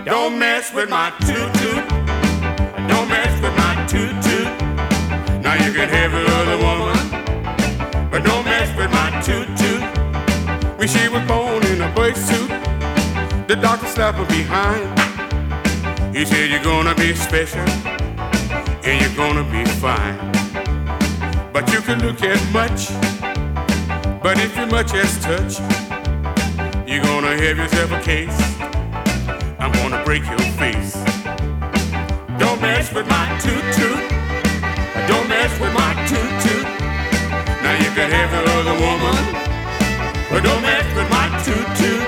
Don't mess with my toot-toot. Don't mess with my toot-toot. Now you can have your other woman, but don't mess with my toot-toot. When she was born in a birth suit, the doctor slapped her behind. He said, you're gonna be special and you're gonna be fine. But you can look at much, but if you much as touch, you're gonna have yourself a case. I'm gonna break your face. Don't mess with my toot-toot. Don't mess with my toot-toot. Now you can have your other woman, but don't mess with my toot-toot.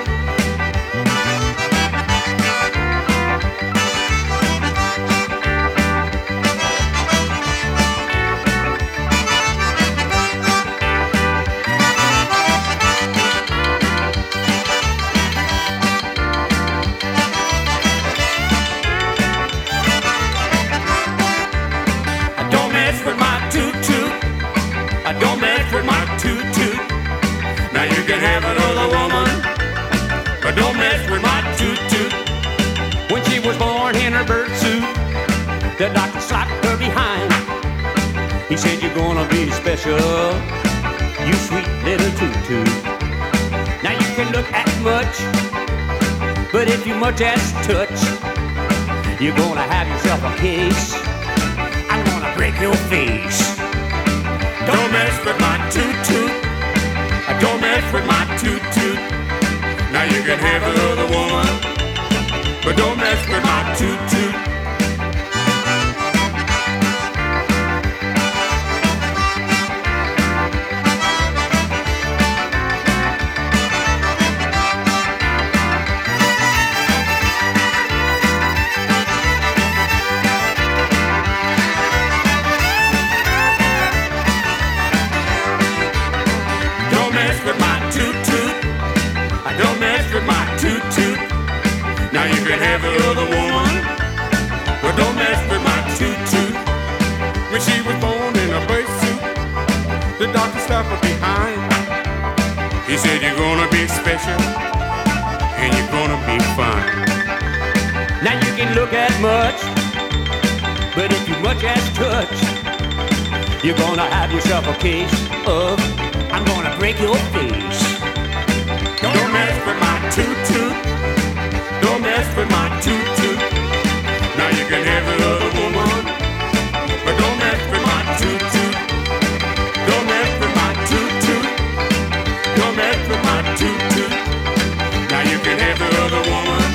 Don't mess with my toot-toot. Now you can have another woman, but don't mess with my toot-toot. When she was born in her birth suit, the doctor slapped her behind. He said, you're gonna be special, you sweet little toot-toot. Now you can look at much, but if you much as touch, you're gonna have yourself a case. I'm gonna break your face. Don't mess with my toot-toot. Don't mess with my toot-toot. Now you can have another woman, but don't mess with my toot-toot. Now you can have the other woman, but don't mess with my toot-toot. When she was born in a birth suit, the doctor slapped her behind. He said, you're gonna be special and you're gonna be fine. Now you can look at much, but if you much as touch, you're gonna have yourself a case of I'm gonna break your face. Don't mess with my toot-toot. Don't mess with my toot-toot. Now you can have another woman, but don't mess with my toot-toot. Don't mess with my toot-toot. Don't mess with my toot-toot. Now you can have another woman,